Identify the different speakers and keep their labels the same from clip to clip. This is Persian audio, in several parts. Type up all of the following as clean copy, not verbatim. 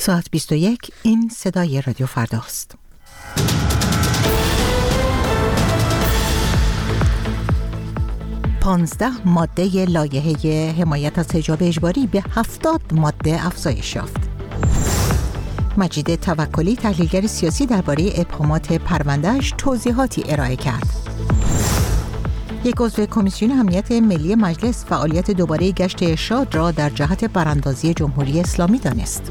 Speaker 1: ساعت 21 این صدای رادیو فرداست. پانزده ماده لایحه حمایت از حجاب اجباری به 70 ماده افزایش یافت. مجید توکلی تحلیلگر سیاسی درباره ابهامات پرونده‌اش توضیحاتی ارائه کرد. یک عضو کمیسیون امنیت ملی مجلس فعالیت دوباره گشت ارشاد را در جهت براندازی جمهوری اسلامی دانست.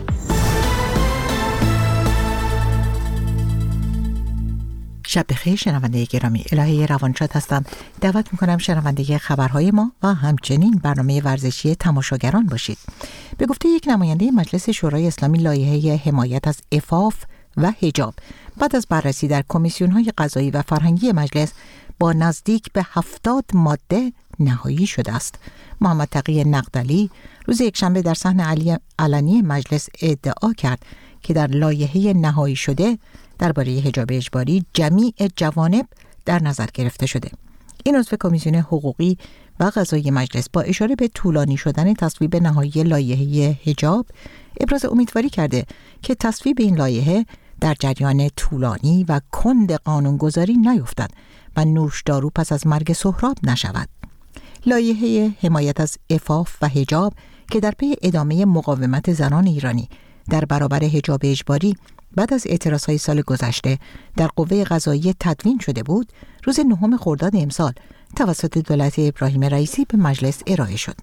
Speaker 1: شب بخیر شنونده گرامی، الهه روانشاد هستم. دعوت میکنم شنونده خبرهای ما و همچنین برنامه ورزشی تماشاگران باشید. به گفته یک نماینده مجلس شورای اسلامی، لایحه حمایت از عفاف و حجاب بعد از بررسی در کمیسیون‌های قضایی و فرهنگی مجلس با نزدیک به 70 ماده نهایی شده است. محمد تقی نقدلی روز یکشنبه در صحن علنی مجلس ادعا کرد که در لایحه نهایی شده درباره حجاب اجباری جمیع جوانب در نظر گرفته شده. این عضو کمیسیون حقوقی و قضایی مجلس با اشاره به طولانی شدن تصویب نهایی لایحه حجاب ابراز امیدواری کرده که تصویب این لایحه در جریان طولانی و کند قانونگذاری نیفتد و نوشدارو پس از مرگ سهراب نشود. لایحه حمایت از عفاف و حجاب که در پی ادامه مقاومت زنان ایرانی در برابر حجاب اجباری بعد از اعتراضهای سال گذشته در قوه قضاییه تدوین شده بود، روز 9 خرداد امسال توسط دولت ابراهیم رئیسی به مجلس ارائه شد.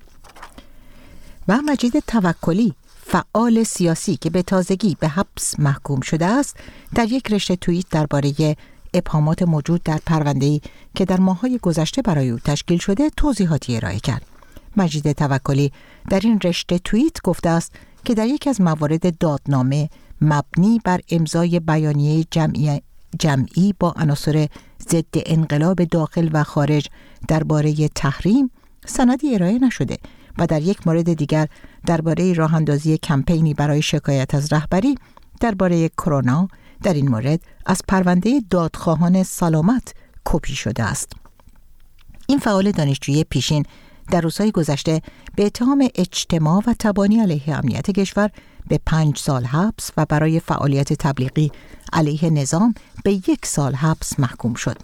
Speaker 1: و مجید توکلی فعال سیاسی که به تازگی به حبس محکوم شده است، در یک رشته توییت درباره ابهامات موجود در پرونده‌ای که در ماه‌های گذشته برای او تشکیل شده توضیحاتی ارائه کرد. مجید توکلی در این رشته توییت گفته است که در یک از موارد دادنامه مبنی بر امضای بیانیه جمعی با عناصر ضد انقلاب داخل و خارج درباره تحریم سندی ارائه نشده و در یک مورد دیگر درباره راه اندازی کمپینی برای شکایت از رهبری درباره کرونا در این مورد از پرونده دادخواهان سلامت کپی شده است. این فعال دانشجوی پیشین در روزهای گذشته به اتهام اجتماع و تبانی علیه امنیت کشور به 5 سال حبس و برای فعالیت تبلیغی علیه نظام به 1 سال حبس محکوم شد.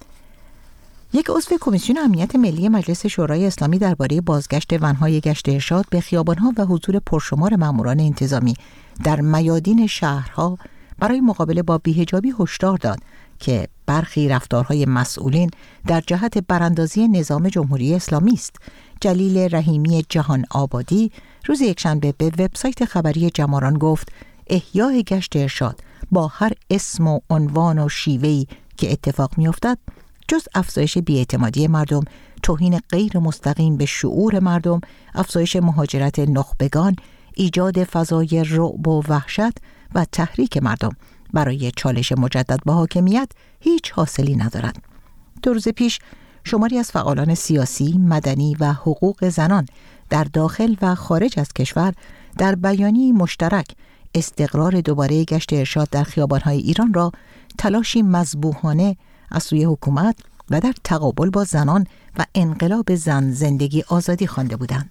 Speaker 1: یک عضو کمیسیون امنیت ملی مجلس شورای اسلامی درباره بازگشت ونهای گشت ارشاد به خیابانها و حضور پرشمار ماموران انتظامی در میادین شهرها برای مقابله با بی‌حجابی هشدار داد که برخی رفتارهای مسئولین در جهت براندازی نظام جمهوری اسلامی است. جلیل رحیمی جهان آبادی روز یکشنبه به وبسایت خبری جماران گفت احیای گشت ارشاد با هر اسم و عنوان و شیوهی که اتفاق می‌افتد جز افزایش بی‌اعتمادی مردم، توهین غیر مستقیم به شعور مردم، افزایش مهاجرت نخبگان، ایجاد فضای رعب و وحشت و تحریک مردم برای چالش مجدد با حاکمیت هیچ حاصلی ندارد. 2 روز پیش شماری از فعالان سیاسی، مدنی و حقوق زنان در داخل و خارج از کشور در بیانیه‌ای مشترک استقرار دوباره گشت ارشاد در خیابان‌های ایران را تلاشی مذبوحانه از سوی حکومت و در تقابل با زنان و انقلاب زن زندگی آزادی خوانده بودند.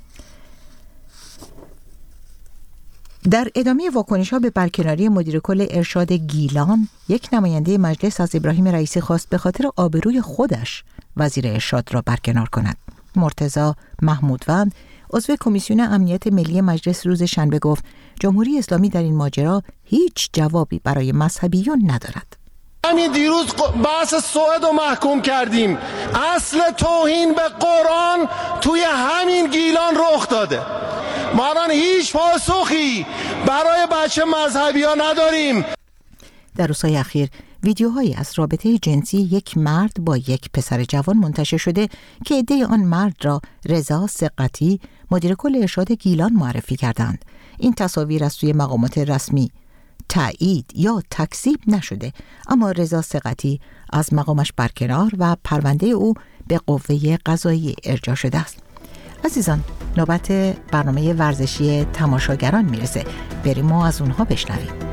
Speaker 1: در ادامه واکنش‌ها به برکناری مدیر کل ارشاد گیلان، یک نماینده مجلس از ابراهیم رئیسی خواست به خاطر آبروی خودش وزیر ارشاد را برکنار کند. مرتضی محمودوند عضو کمیسیون امنیت ملی مجلس روز شنبه گفت جمهوری اسلامی در این ماجرا هیچ جوابی برای مذهبیون ندارد.
Speaker 2: همین دیروز بحث سوئد رو محکوم کردیم. اصل توهین به قرآن توی همین گیلان رخ داده. ما الان هیچ پاسخی برای بچه مذهبی ها نداریم.
Speaker 1: در روزهای اخیر ویدیوهایی از رابطه جنسی یک مرد با یک پسر جوان منتشر شده که عده آن مرد را رضا ثقتی مدیر کل ارشاد گیلان معرفی کردند. این تصاویر از سوی مقامات رسمی تایید یا تکذیب نشده، اما رضا ثقتی از مقامش برکنار و پرونده او به قوه قضایی ارجاع شده است. عزیزان، نوبت برنامه ورزشی تماشاگران میرسه. بریم و از اونها بشنویم.